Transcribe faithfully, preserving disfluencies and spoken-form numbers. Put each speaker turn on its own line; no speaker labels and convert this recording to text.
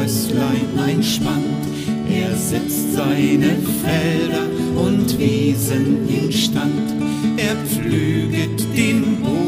Rösslein einspannt. Er setzt seine Felder und Wiesen instand. Er pflüget den Boden